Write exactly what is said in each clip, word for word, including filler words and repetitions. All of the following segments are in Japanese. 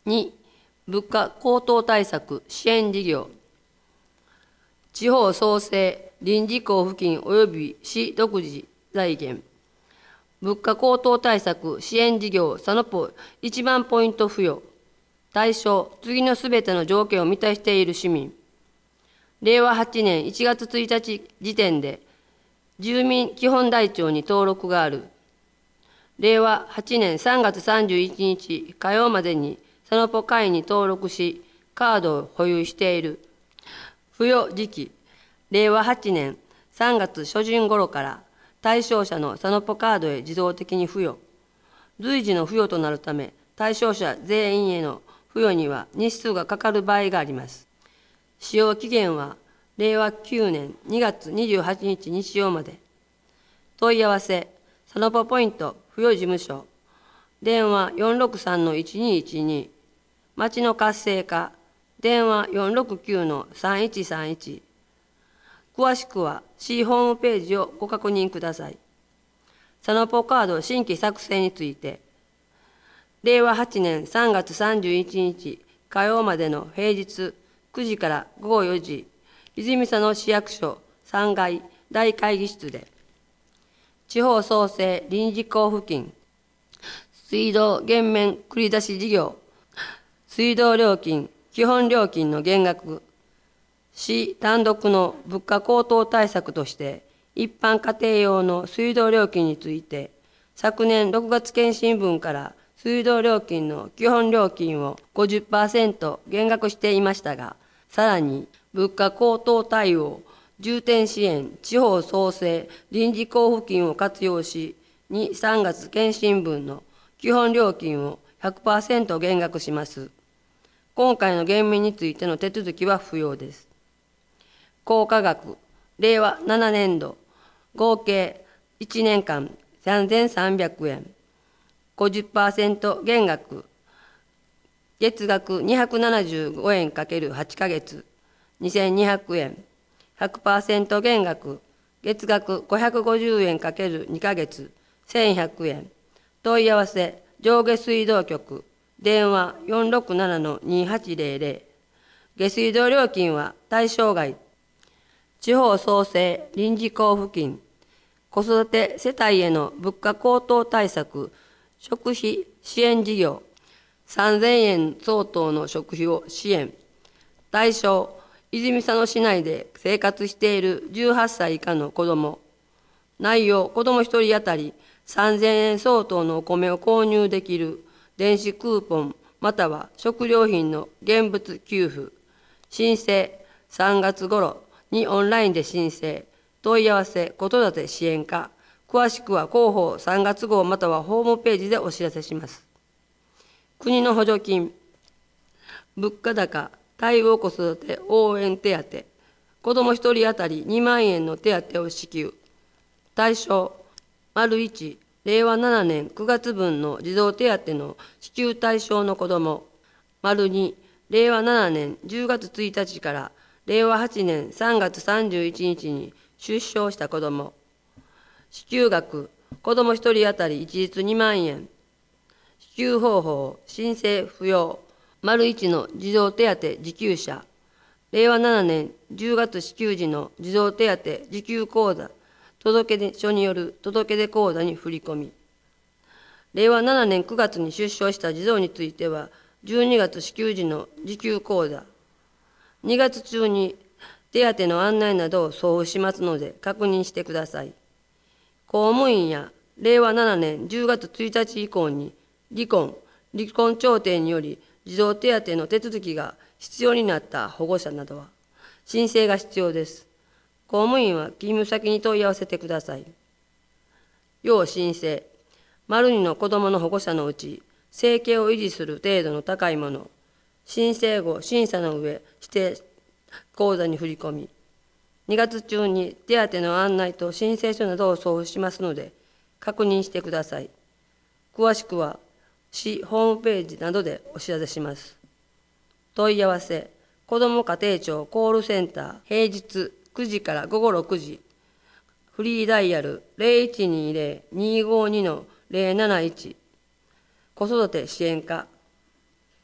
に、物価高騰対策支援事業。地方創生臨時交付金及び市独自財源。物価高騰対策支援事業サノポいちまんポイント付与。対象、次のすべての条件を満たしている市民。れいわはちねんいちがつついたち時点で、住民基本台帳に登録がある。れいわはちねんさんがつさんじゅういちにち火曜までにサノポ会員に登録し、カードを保有している。付与時期、れいわはちねんさんがつしょじゅん頃から対象者のサノポカードへ自動的に付与。随時の付与となるため、対象者全員への付与には日数がかかる場合があります。使用期限はれいわきゅうねんにがつにじゅうはちにち日曜まで。問い合わせ、サノポポイント付与事務所。電話 よんろくさんのいちにいちに。町の活性化。電話 よんろくきゅうのさんいちさんいち。詳しくは C ホームページをご確認ください。サノポカード新規作成について、れいわはちねんさんがつさんじゅういちにち火曜までの平日くじからごごよじ、泉佐野市役所さんがい大会議室で、地方創生臨時交付金、水道減免繰り出し事業、水道料金、基本料金の減額、市単独の物価高騰対策として、一般家庭用の水道料金について、昨年ろくがつ検針分から水道料金の基本料金を ごじゅっパーセント 減額していましたが、さらに物価高騰対応、重点支援、地方創生、臨時交付金を活用し、に、さんがつ検針分の基本料金を ひゃくパーセント 減額します。今回の減免についての手続きは不要です。効果額、れいわななねんど、合計いちねんかんさんぜんさんびゃくえん、ごじゅっパーセント 減額、月額にひゃくななじゅうごえん ×はち ヶ月、にせんにひゃくえん、ひゃくパーセント 減額、月額ごひゃくごじゅうえん ×に ヶ月、せんひゃくえん、問い合わせ、上下水道局、電話 よんろくななのにはちぜろぜろ、下水道料金は対象外、地方創生臨時交付金、子育て世帯への物価高騰対策、食費支援事業、さんぜんえん相当の食費を支援。対象、泉佐野市内で生活しているじゅうはっさい以下の子ども。内容、子どもひとり当たりさんぜんえん相当のお米を購入できる電子クーポンまたは食料品の現物給付。申請、さんがつ頃にオンラインで申請。問い合わせ、子育て支援課。詳しくは広報さんがつ号またはホームページでお知らせします。国の補助金、物価高、対応子育て応援手当、子どもひとり当たりにまんえんの手当を支給。対象、丸いち、れいわななねんくがつぶんの児童手当の支給対象の子ども。丸に、れいわななねんじゅうがつついたちかられいわはちねんさんがつさんじゅういちにちに出生した子ども。支給額、子どもひとり当たり一律にまんえん。支給方法、申請不要。丸いちの児童手当受給者。れいわななねんじゅうがつ支給時の児童手当受給口座、届出書による届出口座に振り込み。れいわななねんくがつに出生した児童については、じゅうにがつ支給時の受給口座。にがつ中に手当の案内などを送付しますので確認してください。公務員やれいわななねんじゅうがつついたち以降に離婚、離婚調停により児童手当の手続きが必要になった保護者などは申請が必要です。公務員は勤務先に問い合わせてください。要申請、丸にの子どもの保護者のうち生計を維持する程度の高いもの、申請後審査の上指定口座に振り込み、にがつ中に手当の案内と申請書などを送付しますので確認してください。詳しくは市ホームページなどでお知らせします。問い合わせ、子ども家庭庁コールセンター、平日くじからごごろくじ、フリーダイヤル ゼロいちにゼロ にーごーにのゼロなないち、子育て支援課、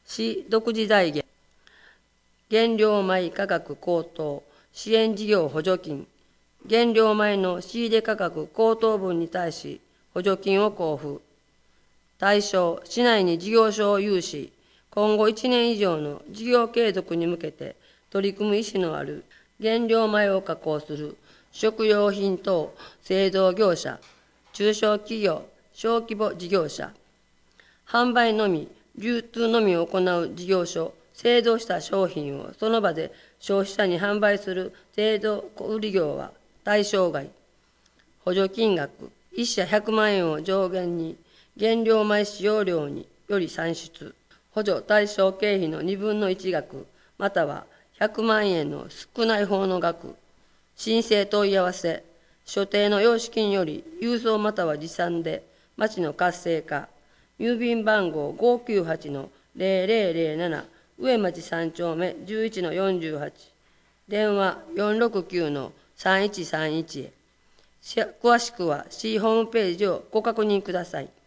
市独自財源、原料米価格高騰、支援事業補助金、原料米の仕入れ価格高騰分に対し補助金を交付。対象、市内に事業所を有し、今後いちねん以上の事業継続に向けて取り組む意思のある原料米を加工する食料品等製造業者、中小企業、小規模事業者、販売のみ、流通のみを行う事業所、製造した商品をその場で消費者に販売する製造売業は対象外。補助金額、いっ社ひゃくまんえんを上限に原料米使用量により算出。補助対象経費のにぶんのいち額、またはひゃくまんえんの少ない方の額。申請問い合わせ、所定の様式により郵送または持参で町の活性化。郵便番号 ごーきゅうはちのゼロゼロゼロなな 上町さん丁目 じゅういちのよんじゅうはち、電話 よんろくきゅうのさんいちさんいち へ。詳しくは市ホームページをご確認ください。